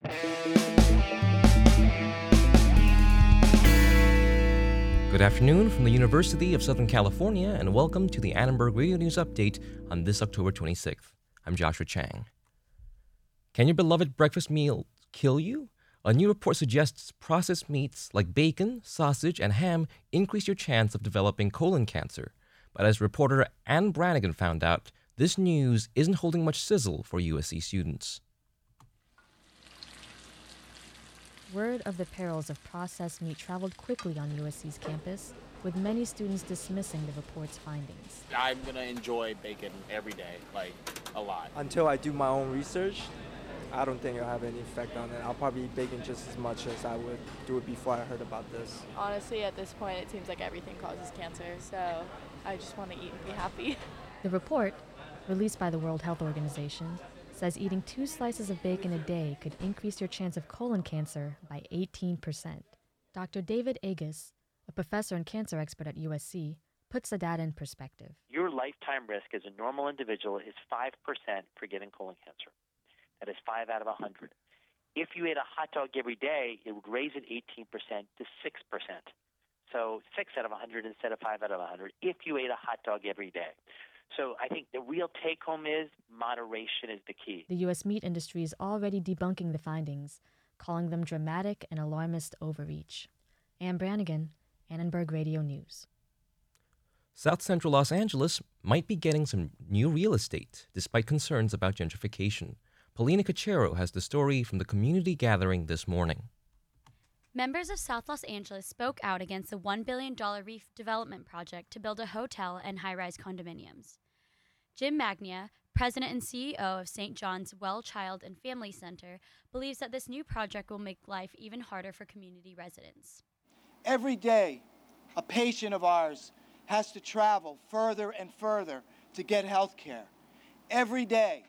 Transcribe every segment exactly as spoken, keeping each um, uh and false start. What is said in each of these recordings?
Good afternoon from the University of Southern California, and welcome to the Annenberg Radio News Update on this October twenty-sixth. I'm Joshua Chang. Can your beloved breakfast meal kill you? A new report suggests processed meats like bacon, sausage, and ham increase your chance of developing colon cancer. But as reporter Anne Brannigan found out, this news isn't holding much sizzle for U S C students. Word of the perils of processed meat traveled quickly on U S C's campus, with many students dismissing the report's findings. I'm going to enjoy bacon every day, like a lot. Until I do my own research, I don't think it'll have any effect on it. I'll probably eat bacon just as much as I would do it before I heard about this. Honestly, at this point, it seems like everything causes cancer, so I just want to eat and be happy. The report, released by the World Health Organization, says eating two slices of bacon a day could increase your chance of colon cancer by eighteen percent. Doctor David Agus, a professor and cancer expert at U S C, puts the data in perspective. Your lifetime risk as a normal individual is five percent for getting colon cancer. That is five out of one hundred. If you ate a hot dog every day, it would raise it eighteen percent to six percent. So six out of one hundred instead of five out of one hundred if you ate a hot dog every day. So I think the real take-home is moderation is the key. The U S meat industry is already debunking the findings, calling them dramatic and alarmist overreach. Anne Brannigan, Annenberg Radio News. South Central Los Angeles might be getting some new real estate, despite concerns about gentrification. Paulina Cachero has the story from the community gathering this morning. Members of South Los Angeles spoke out against the one billion dollars Reef development project to build a hotel and high-rise condominiums. Jim Magnia, president and C E O of Saint John's Well Child and Family Center, believes that this new project will make life even harder for community residents. Every day, a patient of ours has to travel further and further to get health care. Every day,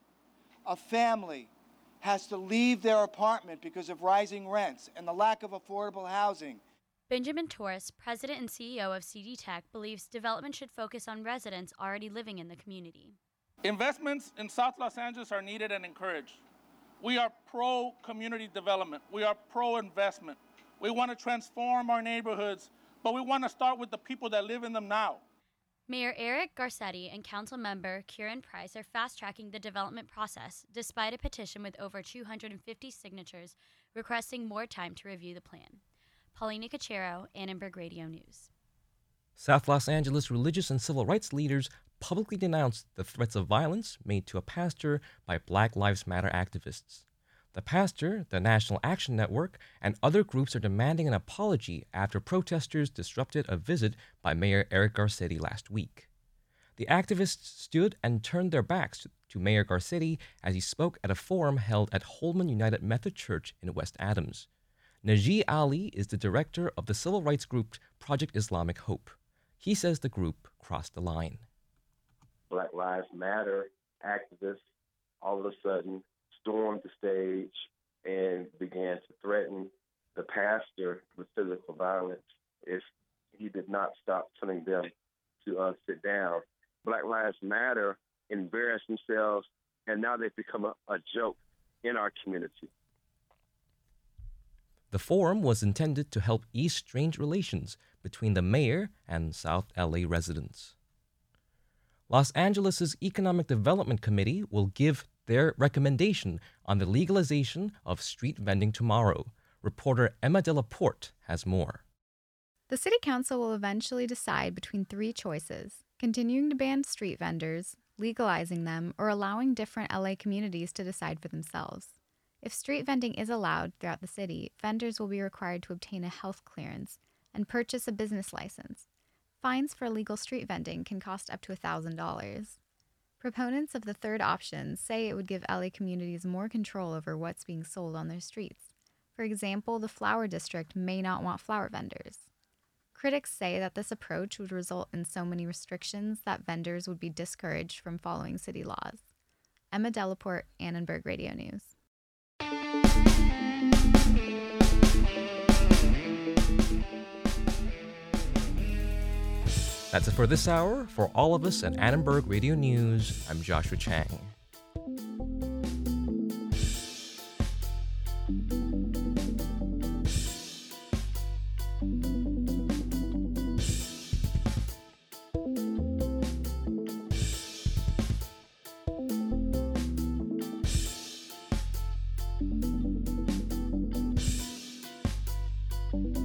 a family has to leave their apartment because of rising rents and the lack of affordable housing. Benjamin Torres, president and C E O of C D Tech, believes development should focus on residents already living in the community. Investments in South Los Angeles are needed and encouraged. We are pro-community development. We are pro-investment. We want to transform our neighborhoods, but we want to start with the people that live in them now. Mayor Eric Garcetti and council member Kieran Price are fast-tracking the development process, despite a petition with over two hundred fifty signatures requesting more time to review the plan. Paulina Cachero, Annenberg Radio News. South Los Angeles religious and civil rights leaders publicly denounced the threats of violence made to a pastor by Black Lives Matter activists. The pastor, the National Action Network, and other groups are demanding an apology after protesters disrupted a visit by Mayor Eric Garcetti last week. The activists stood and turned their backs to Mayor Garcetti as he spoke at a forum held at Holman United Methodist Church in West Adams. Najee Ali is the director of the civil rights group Project Islamic Hope. He says the group crossed the line. Black Lives Matter activists all of a sudden stormed the stage and began to threaten the pastor with physical violence if he did not stop telling them to uh, sit down. Black Lives Matter embarrassed themselves, and now they've become a, a joke in our community. The forum was intended to help ease strained relations between the mayor and South L A residents. Los Angeles' Economic Development Committee will give their recommendation on the legalization of street vending tomorrow. Reporter Emma Delaporte has more. The City Council will eventually decide between three choices: continuing to ban street vendors, legalizing them, or allowing different L A communities to decide for themselves. If street vending is allowed throughout the city, vendors will be required to obtain a health clearance and purchase a business license. Fines for illegal street vending can cost up to one thousand dollars. Proponents of the third option say it would give L A communities more control over what's being sold on their streets. For example, the Flower District may not want flower vendors. Critics say that this approach would result in so many restrictions that vendors would be discouraged from following city laws. Emma Delaporte, Annenberg Radio News. That's it for this hour. For all of us at Annenberg Radio News, I'm Joshua Chang. Bye.